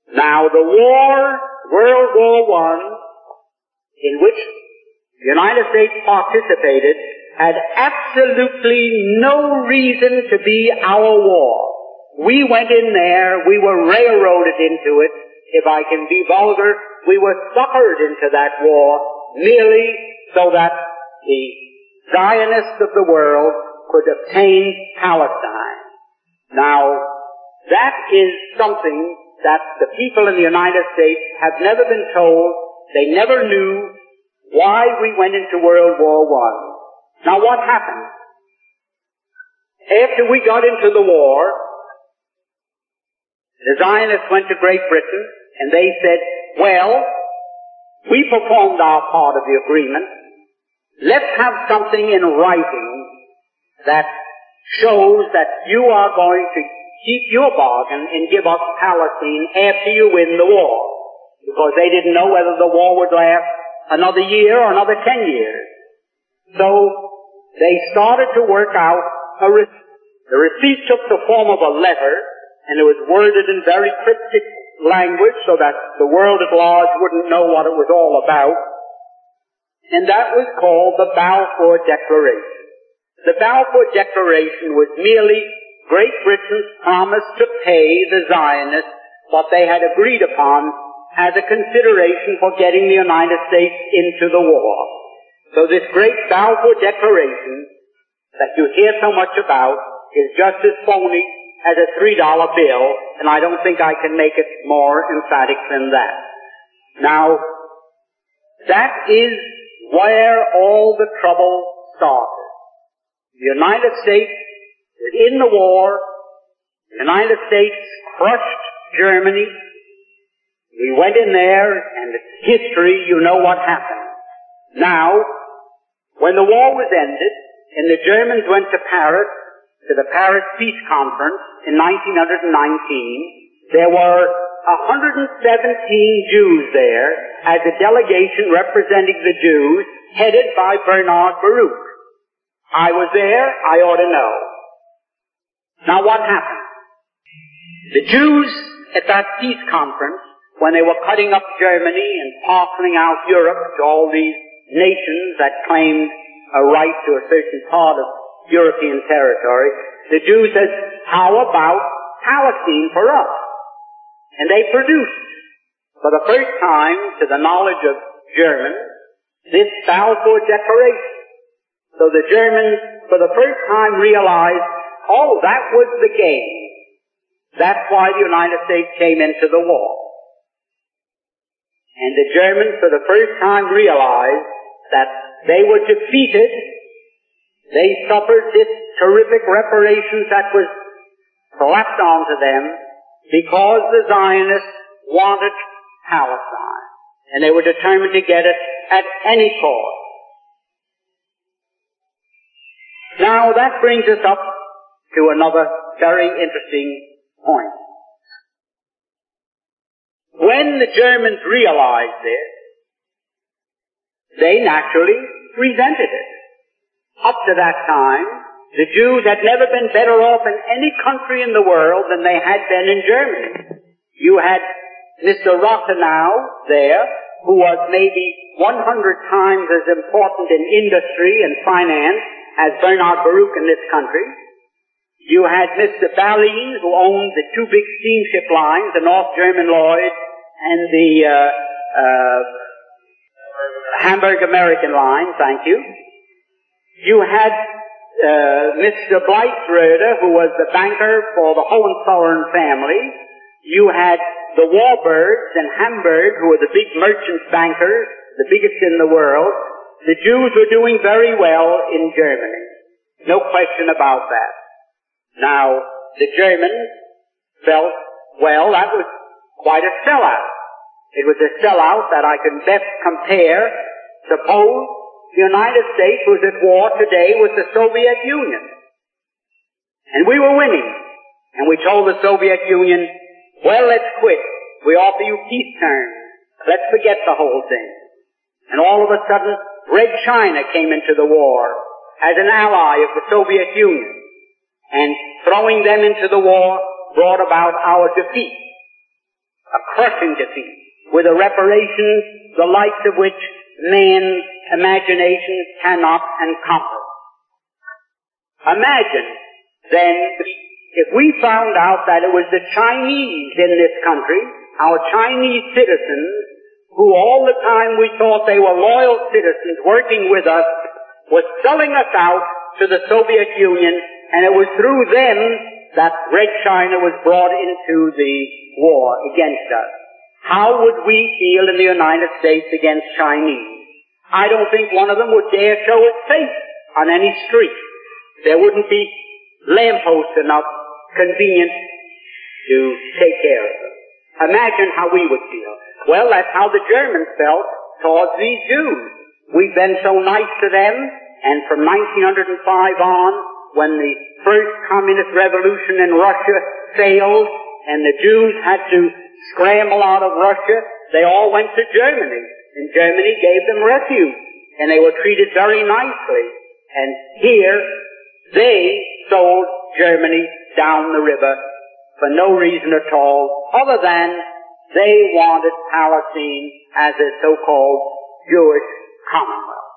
Now the war, World War I, in which the United States participated, had absolutely no reason to be our war. We went in there, we were railroaded into it. If I can be vulgar, we were suckered into that war merely so that the Zionists of the world could obtain Palestine. Now, that is something that the people in the United States have never been told. They never knew why we went into World War I. Now, what happened? After we got into the war, the Zionists went to Great Britain, and they said, well, we performed our part of the agreement. Let's have something in writing that shows that you are going to keep your bargain and give us Palestine after you win the war. Because they didn't know whether the war would last another year or another 10 years. So they started to work out a receipt. The receipt took the form of a letter, and it was worded in very cryptic language so that the world at large wouldn't know what it was all about. And that was called the Balfour Declaration. The Balfour Declaration was merely Great Britain's promise to pay the Zionists what they had agreed upon as a consideration for getting the United States into the war. So this great Balfour Declaration that you hear so much about is just as phony as a $3 bill, and I don't think I can make it more emphatic than that. Now, that is where all the trouble started. The United States was in the war. The United States crushed Germany. We went in there, and it's history, you know what happened. Now, when the war was ended, and the Germans went to Paris, to the Paris Peace Conference in 1919, there were 117 Jews there as a delegation representing the Jews, headed by Bernard Baruch. I was there, I ought to know. Now what happened? The Jews at that peace conference, when they were cutting up Germany and parceling out Europe to all these nations that claimed a right to a certain part of European territory, the Jews said, how about Palestine for us? And they produced, for the first time, to the knowledge of Germans, this Balfour Declaration. So the Germans, for the first time, realized, oh, that was the game. That's why the United States came into the war. And the Germans, for the first time, realized that they were defeated. They suffered this terrific reparations that was slapped onto them because the Zionists wanted Palestine. And they were determined to get it at any cost. Now that brings us up to another very interesting point. When the Germans realized this, they naturally resented it. Up to that time, the Jews had never been better off in any country in the world than they had been in Germany. You had Mr. Rathenau there, who was maybe 100 times as important in industry and finance as Bernard Baruch in this country. You had Mr. Ballin, who owned the two big steamship lines, the North German Lloyd and the Hamburg American line, thank you. You had Mr. Bleichroeder, who was the banker for the Hohenzollern family. You had the Warburgs in Hamburg, who were the big merchant bankers, the biggest in the world. The Jews were doing very well in Germany. No question about that. Now, the Germans felt, well, that was quite a sellout. It was a sellout that I can best compare. Suppose the United States was at war today with the Soviet Union. And we were winning. And we told the Soviet Union, well, let's quit. We offer you peace terms. Let's forget the whole thing. And all of a sudden, Red China came into the war as an ally of the Soviet Union. And throwing them into the war brought about our defeat. a crushing defeat, with a reparations the likes of which man's imagination cannot encompass. Imagine, then, if we found out that it was the Chinese in this country, our Chinese citizens, who all the time we thought they were loyal citizens working with us, were selling us out to the Soviet Union, and it was through them that Red China was brought into the war against us. How would we feel in the United States against Chinese? I don't think one of them would dare show its face on any street. There wouldn't be lampposts enough convenient to take care of them. Imagine how we would feel. Well, that's how the Germans felt towards these Jews. We've been so nice to them, and from 1905 on, when the first communist revolution in Russia failed, and the Jews had to scramble out of Russia, they all went to Germany, and Germany gave them refuge, and they were treated very nicely. And here, they sold Germany down the river for no reason at all, other than they wanted Palestine as a so-called Jewish commonwealth.